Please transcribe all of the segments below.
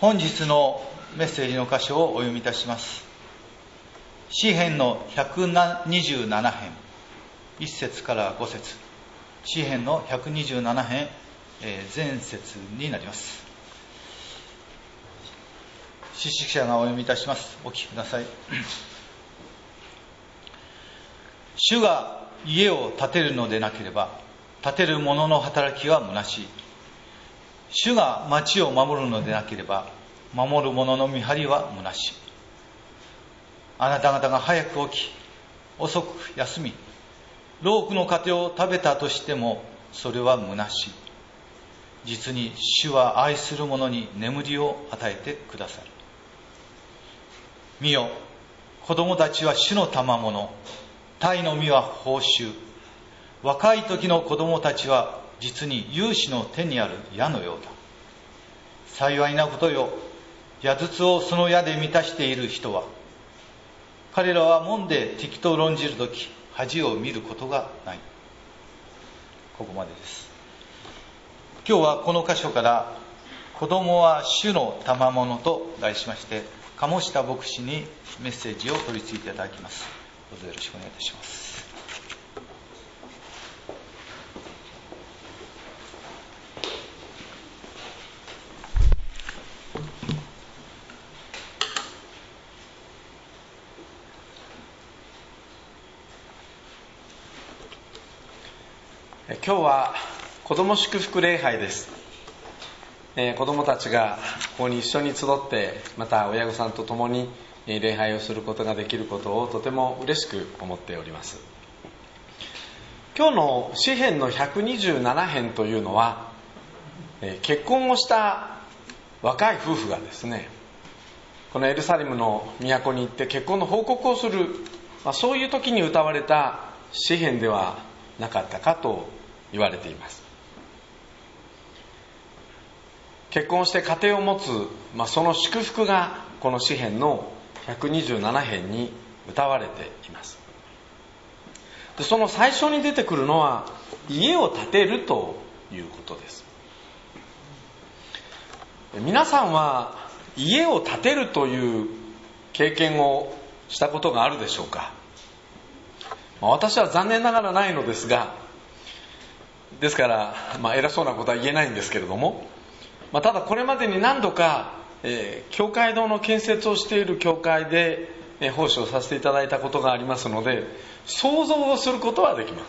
本日のメッセージの箇所をお読みいたします。詩編の127編1節から5節、詩編の127編前節になります。詩識者がお読みいたします。お聞きください。主が家を建てるのでなければ、建てる者の働きは虚しい。主が町を守るのでなければ、守る者の見張りは虚しい。あなた方が早く起き、遅く休み、労苦の糧を食べたとしても、それは虚しい。実に主は愛する者に眠りを与えてくださる。見よ、子供たちは主の賜物、鯛の実は報酬。若い時の子供たちは実に勇士の手にある矢のようだ。幸いなことよ、矢筒をその矢で満たしている人は。彼らは門で敵と論じるとき、恥を見ることがない。ここまでです。今日はこの箇所から、子供は主の賜物と題しまして、鴨下牧師にメッセージを取り次いでいただきます。どうぞよろしくお願いいたします。 今日は子ども祝福礼拝です。子どもたちがここに一緒に集って、また親御さんと共に礼拝をすることができることをとても嬉しく思っております。今日の詩編の127編というのは、結婚をした若い夫婦がですね、このエルサレムの都に行って結婚の報告をする、そういう時に歌われた詩編ではなかったかと言われています。結婚して家庭を持つ、その祝福がこの詩編の127編に歌われています。で、その最初に出てくるのは家を建てるということです。皆さんは家を建てるという経験をしたことがあるでしょうか。私は残念ながらないのですが、ですから、偉そうなことは言えないんですけれども、ただこれまでに何度か、教会堂の建設をしている教会で、奉仕をさせていただいたことがありますので、想像をすることはできます。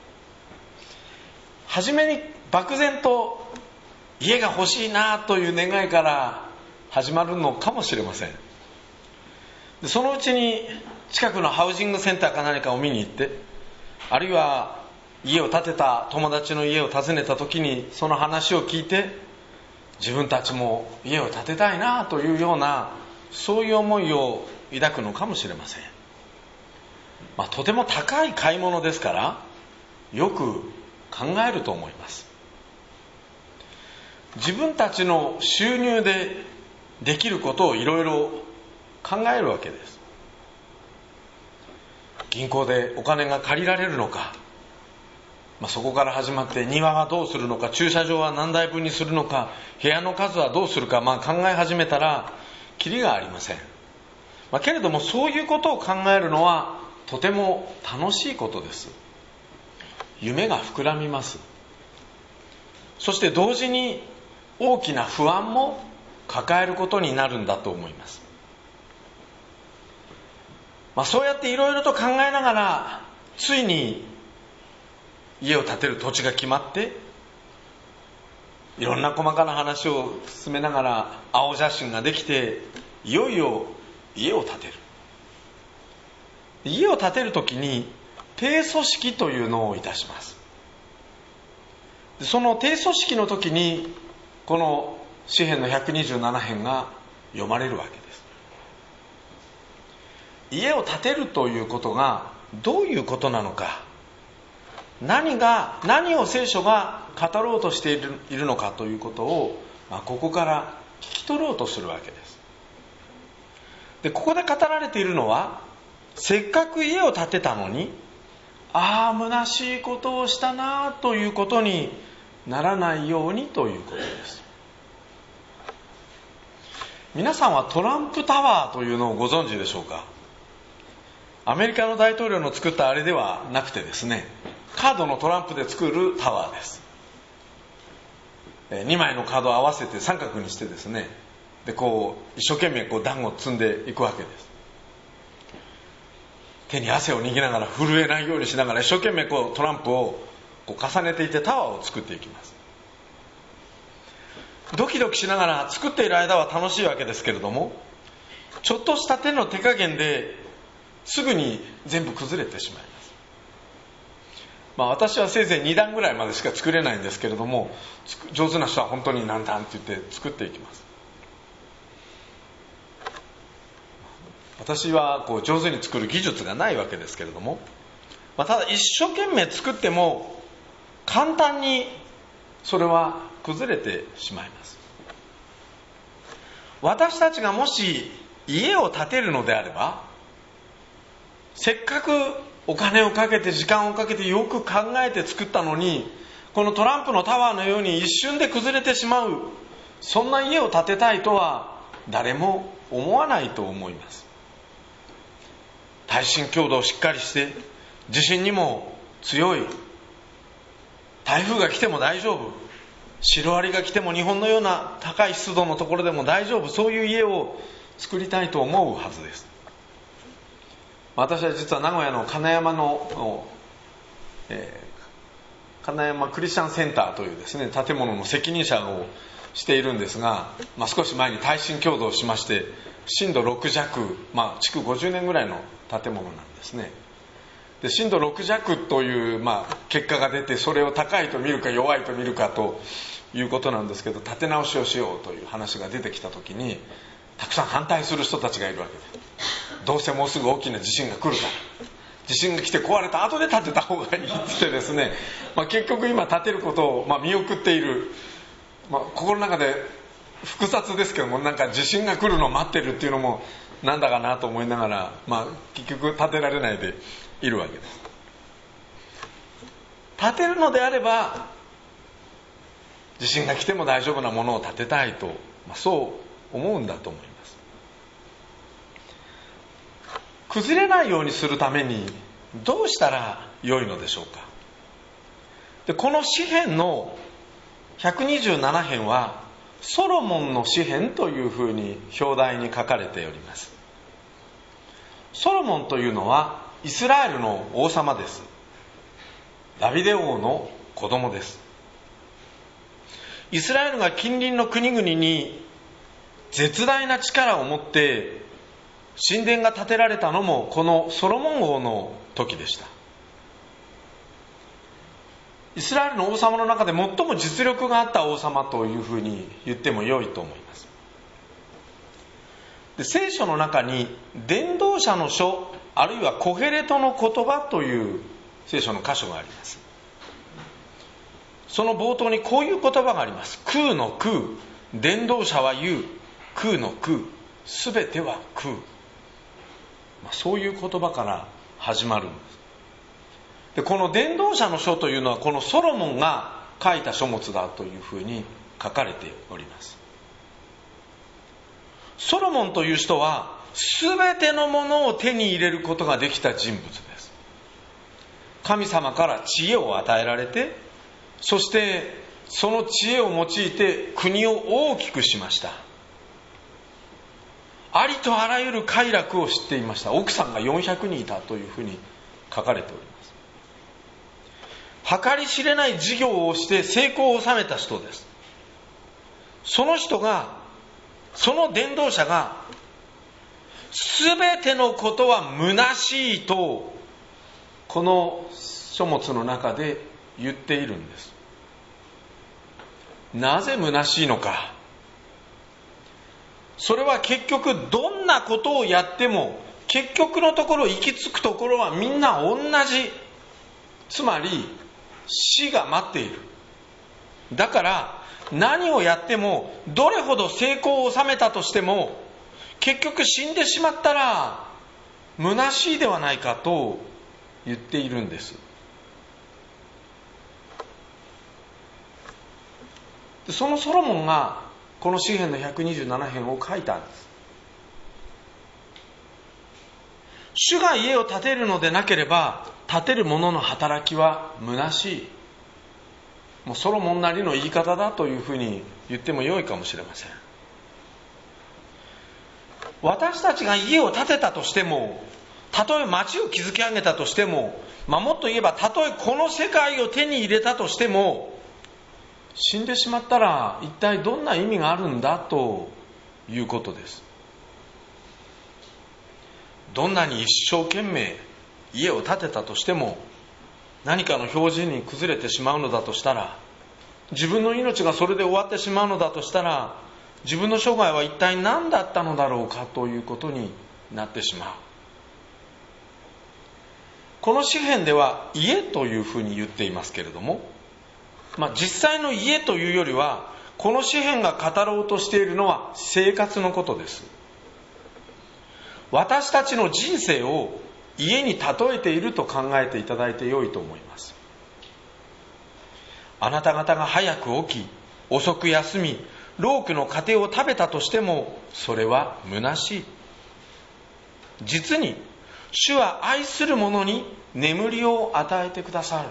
はじめに漠然と家が欲しいなという願いから始まるのかもしれません。で、そのうちに近くのハウジングセンターか何かを見に行って、あるいは家を建てた友達の家を訪ねた時にその話を聞いて、自分たちも家を建てたいなというような、そういう思いを抱くのかもしれません。とても高い買い物ですから、よく考えると思います。自分たちの収入でできることをいろいろ考えるわけです。銀行でお金が借りられるのか、そこから始まって庭はどうするのか、駐車場は何台分にするのか、部屋の数はどうするか、考え始めたらキリがありません。けれども、そういうことを考えるのはとても楽しいことです。夢が膨らみます。そして同時に大きな不安も抱えることになるんだと思います。そうやっていろいろと考えながら、ついに家を建てる土地が決まって、いろんな細かな話を進めながら青写真ができて、いよいよ家を建てる。家を建てるときに定組織というのをいたします。その定組織の時にこの詩編の127編が読まれるわけです。家を建てるということがどういうことなのか、何を聖書が語ろうとしているのかということを、ここから聞き取ろうとするわけです。で、ここで語られているのは、せっかく家を建てたのに、虚しいことをしたなということにならないようにということです。 皆さんはトランプタワーというのをご存知でしょうか。アメリカの大統領の作ったあれではなくてですね、カードのトランプで作るタワーです。2枚のカードを合わせて三角にしてですね、でこう一生懸命段を積んでいくわけです。手に汗を握りながら、震えないようにしながら一生懸命トランプを重ねていってタワーを作っていきます。ドキドキしながら作っている間は楽しいわけですけれども、ちょっとした手の手加減ですぐに全部崩れてしまいます。私はせいぜい2段ぐらいまでしか作れないんですけれども、上手な人は本当に何段って言って作っていきます。私は上手に作る技術がないわけですけれども、ただ一生懸命作っても簡単にそれは崩れてしまいます。私たちがもし家を建てるのであれば、せっかくお金をかけて時間をかけてよく考えて作ったのに、このトランプのタワーのように一瞬で崩れてしまう、そんな家を建てたいとは誰も思わないと思います。耐震強度をしっかりして、地震にも強い、台風が来ても大丈夫、シロアリが来ても日本のような高い湿度のところでも大丈夫、そういう家を作りたいと思うはずです。私は実は名古屋の金山の、金山クリスチャンセンターというですね、建物の責任者をしているんですが、少し前に耐震強度をしまして、震度6弱、築50年ぐらいの建物なんですね。で、震度6弱という、結果が出て、それを高いと見るか弱いと見るかということなんですけど、建て直しをしようという話が出てきたときに、たくさん反対する人たちがいるわけです。どうせもうすぐ大きな地震が来るから、地震が来て壊れた後で建てた方がいいって言ってですね、結局今建てることを見送っている、心の中で複雑ですけども、地震が来るのを待ってるっていうのもなんだかなと思いながら、結局建てられないでいるわけです。建てるのであれば地震が来ても大丈夫なものを建てたいと、そう思うんだと思います。崩れないようにするためにどうしたら良いのでしょうか。で、この詩編の127編はソロモンの詩編というふうに表題に書かれております。ソロモンというのはイスラエルの王様です。ダビデ王の子供です。イスラエルが近隣の国々に絶大な力を持って神殿が建てられたのもこのソロモン王の時でした。イスラエルの王様の中で最も実力があった王様というふうに言っても良いと思います。で、聖書の中に伝道者の書、あるいはコヘレトの言葉という聖書の箇所があります。その冒頭にこういう言葉があります。空の空、伝道者は言う、空の空、すべては空。そういう言葉から始まるんです。で、この伝道者の書というのはこのソロモンが書いた書物だというふうに書かれております。ソロモンという人は全てのものを手に入れることができた人物です。神様から知恵を与えられて、そしてその知恵を用いて国を大きくしました。ありとあらゆる快楽を知っていました。奥さんが400人いたというふうに書かれております。計り知れない事業をして成功を収めた人です。その人が、その伝道者が、すべてのことは虚しいとこの書物の中で言っているんです。なぜ虚しいのか。それは結局どんなことをやっても結局のところ行き着くところはみんな同じ。つまり死が待っている。だから何をやってもどれほど成功を収めたとしても結局死んでしまったら虚しいではないかと言っているんです。そのソロモンがこの詩編の127編を書いたんです。主が家を建てるのでなければ、建てる者の働きは虚しい。もうソロモンなりの言い方だというふうに言っても良いかもしれません。私たちが家を建てたとしても、たとえ町を築き上げたとしても、もっと言えばたとえこの世界を手に入れたとしても、死んでしまったら一体どんな意味があるんだということです。どんなに一生懸命家を建てたとしても、何かの表示に崩れてしまうのだとしたら、自分の命がそれで終わってしまうのだとしたら、自分の生涯は一体何だったのだろうかということになってしまう。この詩編では家というふうに言っていますけれども、実際の家というよりは、この詩編が語ろうとしているのは生活のことです。私たちの人生を家に例えていると考えていただいて良いと思います。あなた方が早く起き、遅く休み、労苦の糧を食べたとしても、それは虚しい。実に、主は愛する者に眠りを与えてくださる。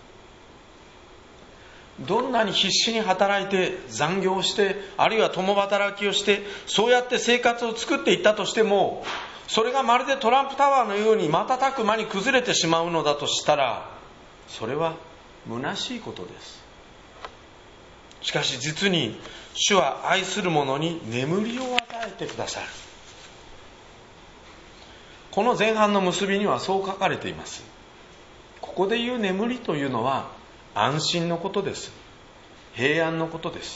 どんなに必死に働いて残業して、あるいは共働きをして、そうやって生活を作っていったとしても、それがまるでトランプタワーのように瞬く間に崩れてしまうのだとしたら、それは虚しいことです。しかし実に、主は愛する者に眠りを与えてくださる。この前半の結びにはそう書かれています。ここで言う眠りというのは安心のことです。平安のことです。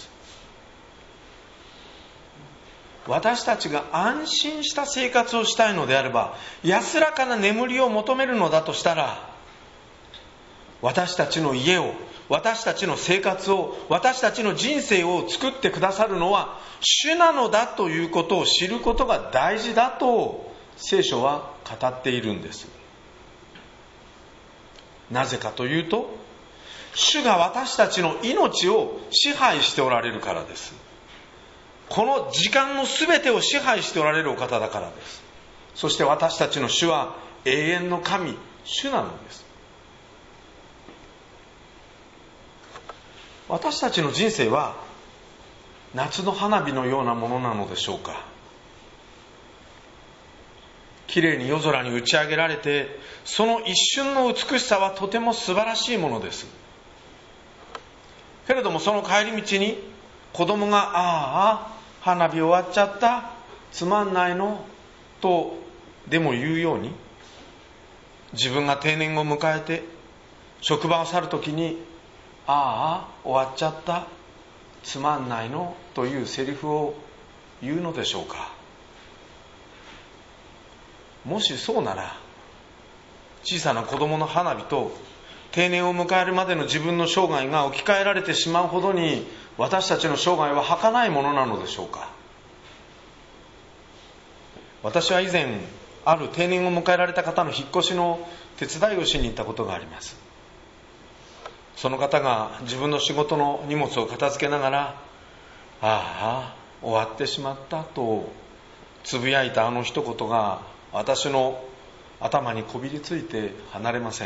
私たちが安心した生活をしたいのであれば、安らかな眠りを求めるのだとしたら、私たちの家を、私たちの生活を、私たちの人生を作ってくださるのは主なのだということを知ることが大事だと聖書は語っているんです。なぜかというと、主が私たちの命を支配しておられるからです。この時間のすべてを支配しておられるお方だからです。そして私たちの主は永遠の神、主なのです。私たちの人生は夏の花火のようなものなのでしょうか。きれいに夜空に打ち上げられて、その一瞬の美しさはとても素晴らしいものです。けれどもその帰り道に子供がああ花火終わっちゃった、つまんないのとでも言うように、自分が定年を迎えて職場を去るときにああ終わっちゃった、つまんないのというセリフを言うのでしょうか。もしそうなら、小さな子供の花火と定年を迎えるまでの自分の生涯が置き換えられてしまうほどに、私たちの生涯は儚いものなのでしょうか。私は以前、ある定年を迎えられた方の引っ越しの手伝いをしに行ったことがあります。その方が自分の仕事の荷物を片付けながら、ああ終わってしまったとつぶやいたあの一言が私の頭にこびりついて離れません。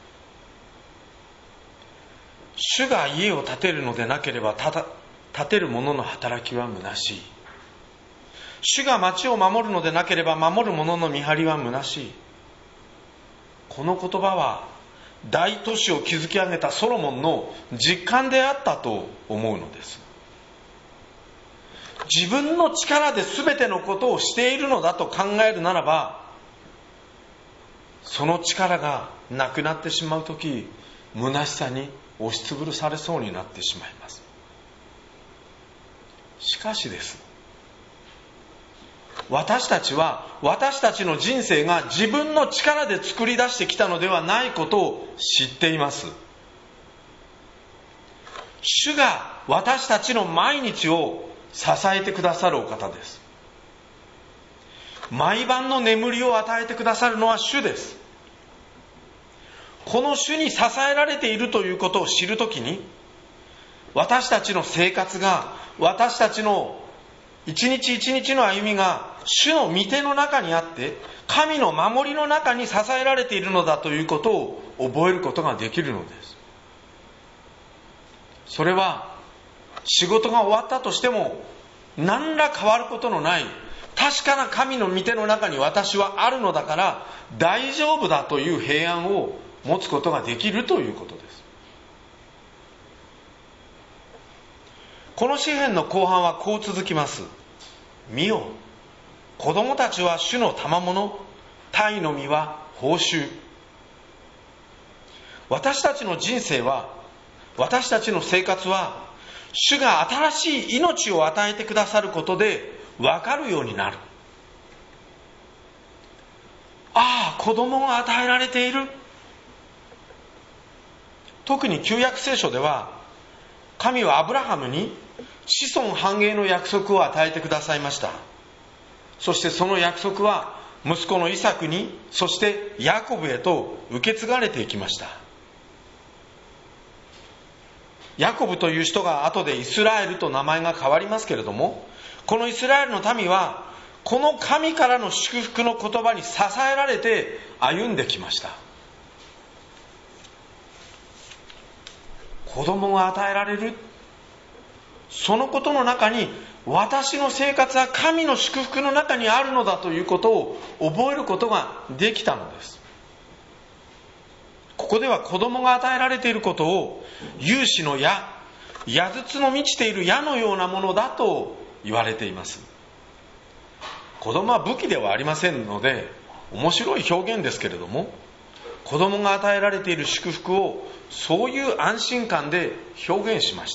主が家を建てるのでなければ建てる者の働きは虚しい。主が町を守るのでなければ守る者の見張りは虚しい。この言葉は大都市を築き上げたソロモンの実感であったと思うのです。自分の力で全てのことをしているのだと考えるならば、その力がなくなってしまうとき、虚しさに押しつぶされそうになってしまいます。しかしです、私たちは私たちの人生が自分の力で作り出してきたのではないことを知っています。主が私たちの毎日を支えてくださるお方です。毎晩の眠りを与えてくださるのは主です。この主に支えられているということを知るときに、 私たちの生活が、私たちの一日一日の歩みが主の御手の中にあって、神の守りの中に支えられているのだということを覚えることができるのです。それは仕事が終わったとしても何ら変わることのない確かな神の御手の中に私はあるのだから大丈夫だという平安を持つことができるということです。この詩篇の後半はこう続きます。見よ、子供たちは主の賜物、鯛の実は報酬。私たちの人生は、私たちの生活は、主が新しい命を与えてくださることで分かるようになる。ああ、子供が与えられている。特に旧約聖書では、神はアブラハムに子孫繁栄の約束を与えてくださいました。そしてその約束は息子のイサクに、そしてヤコブへと受け継がれていきました。ヤコブという人が後でイスラエルと名前が変わりますけれども、このイスラエルの民はこの神からの祝福の言葉に支えられて歩んできました。子供が与えられる、そのことの中に私の生活は神の祝福の中にあるのだということを覚えることができたのです。ここでは子供が与えられていることを有志の矢、矢筒の満ちている矢のようなものだと言われています。子供は武器ではありませんので面白い表現ですけれども、子供が与えられている祝福をそういう安心感で表現しました。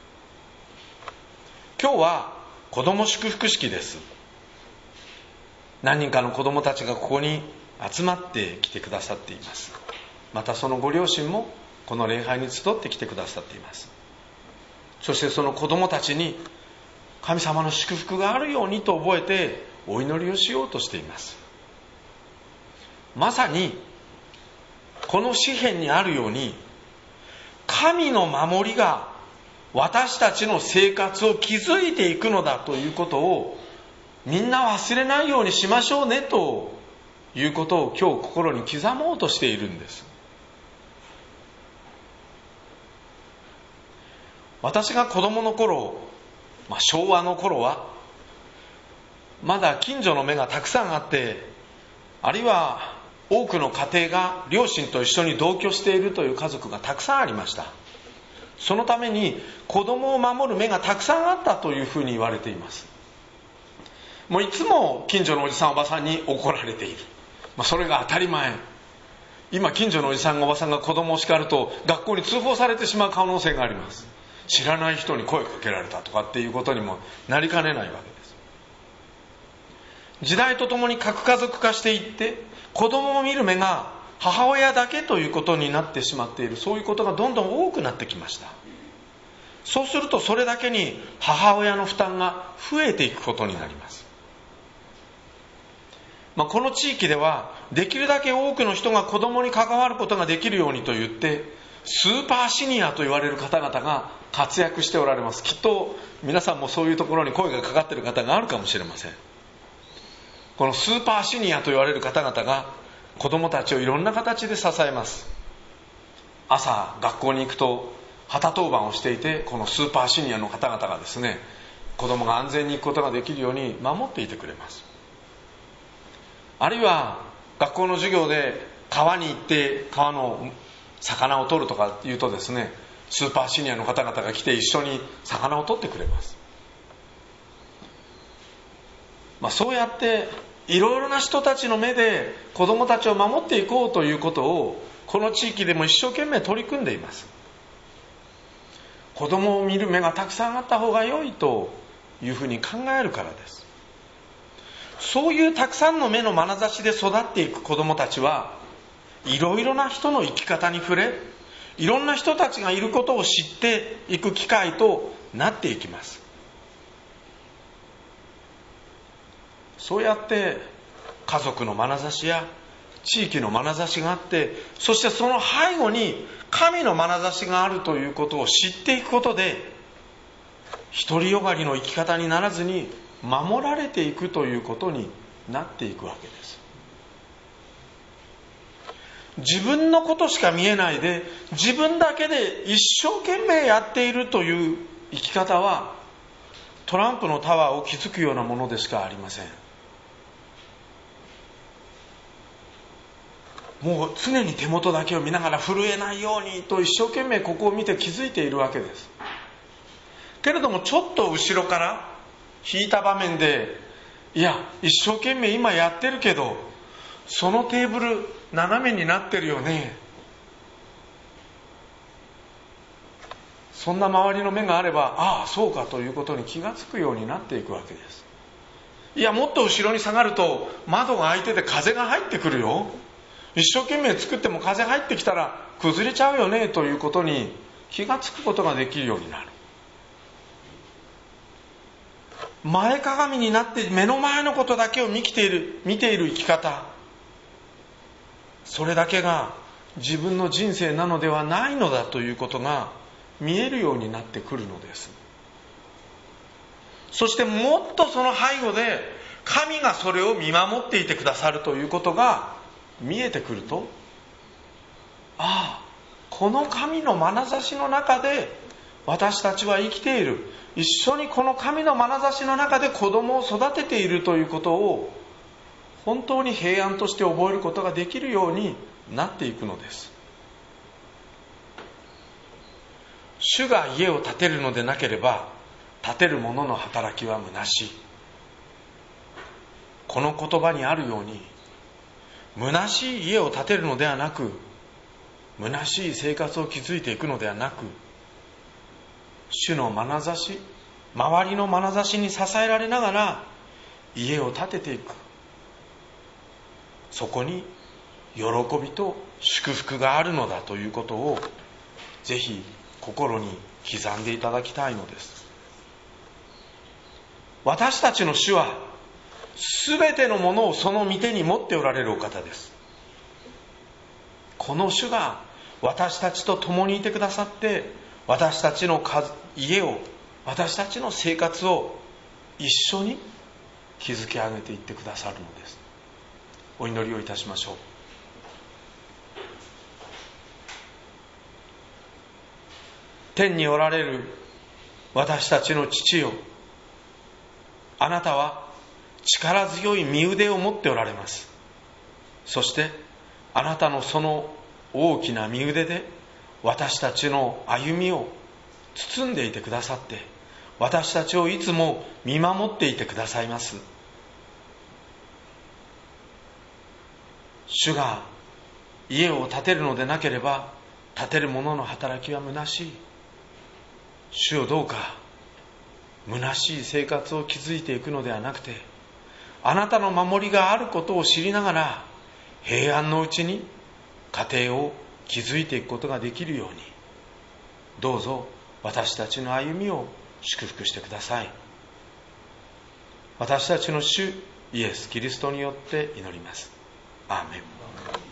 今日は子供祝福式です。何人かの子供たちがここに集まってきてくださっています。またそのご両親もこの礼拝に集ってきてくださっています。そしてその子供たちに神様の祝福があるようにと覚えてお祈りをしようとしています。まさにこの詩篇にあるように、神の守りが私たちの生活を築いていくのだということをみんな忘れないようにしましょうねということを今日心に刻もうとしているんです。私が子供の頃、昭和の頃はまだ近所の目がたくさんあって、あるいは多くの家庭が両親と一緒に同居しているという家族がたくさんありました。そのために子供を守る目がたくさんあったというふうに言われています。もういつも近所のおじさんおばさんに怒られている、それが当たり前。今近所のおじさんおばさんが子供を叱ると学校に通報されてしまう可能性があります。知らない人に声かけられたとかっていうことにもなりかねないわけです。時代とともに核家族化していって、子供を見る目が母親だけということになってしまっている、そういうことがどんどん多くなってきました。そうするとそれだけに母親の負担が増えていくことになります。この地域ではできるだけ多くの人が子供に関わることができるようにと言って、スーパーシニアと言われる方々が活躍しておられます。きっと皆さんもそういうところに声がかかっている方があるかもしれません。このスーパーシニアと言われる方々が子供たちをいろんな形で支えます。朝学校に行くと旗当番をしていて、このスーパーシニアの方々がですね、子供が安全に行くことができるように守っていてくれます。あるいは学校の授業で川に行って川の魚を取るとか言うとですね、スーパーシニアの方々が来て一緒に魚を取ってくれます。そうやっていろいろな人たちの目で子供たちを守っていこうということをこの地域でも一生懸命取り組んでいます。子供を見る目がたくさんあった方が良いというふうに考えるからです。そういうたくさんの目の眼差しで育っていく子供たちはいろいろな人の生き方に触れ、いろんな人たちがいることを知っていく機会となっていきます。そうやって家族の眼差しや地域の眼差しがあって、そしてその背後に神の眼差しがあるということを知っていくことで、独りよがりの生き方にならずに守られていくということになっていくわけです。自分のことしか見えないで、自分だけで一生懸命やっているという生き方は、トランプのタワーを築くようなものでしかありません。もう常に手元だけを見ながら震えないようにと一生懸命ここを見て気づいているわけです。けれどもちょっと後ろから引いた場面で、いや一生懸命今やってるけど、そのテーブル斜めになってるよね、そんな周りの目があれば、ああそうかということに気がつくようになっていくわけです。いやもっと後ろに下がると窓が開いてて風が入ってくるよ、一生懸命作っても風入ってきたら崩れちゃうよねということに気がつくことができるようになる。前かがみになって目の前のことだけを見ている生き方、それだけが自分の人生なのではないのだということが見えるようになってくるのです。そしてもっとその背後で神がそれを見守っていてくださるということが見えてくると、ああこの神の眼差しの中で私たちは生きている、一緒にこの神の眼差しの中で子供を育てているということを本当に平安として覚えることができるようになっていくのです。主が家を建てるのでなければ建てる者の働きは虚しい。この言葉にあるように、虚しい家を建てるのではなく、虚しい生活を築いていくのではなく、主の眼差し、周りの眼差しに支えられながら家を建てていく、そこに喜びと祝福があるのだということをぜひ心に刻んでいただきたいのです。私たちの主はすべてのものをその御手に持っておられるお方です。この主が私たちと共にいてくださって、私たちの家を、私たちの生活を一緒に築き上げていってくださるのです。お祈りをいたしましょう。天におられる私たちの父よ、あなたは力強い御腕を持っておられます。そしてあなたのその大きな御腕で私たちの歩みを包んでいてくださって、私たちをいつも見守っていてくださいます。主が家を建てるのでなければ建てる者の働きは虚しい。主よ、どうか虚しい生活を築いていくのではなくて、あなたの守りがあることを知りながら平安のうちに家庭を築いていくことができるように、どうぞ私たちの歩みを祝福してください。私たちの主イエス・キリストによって祈ります。アーメン。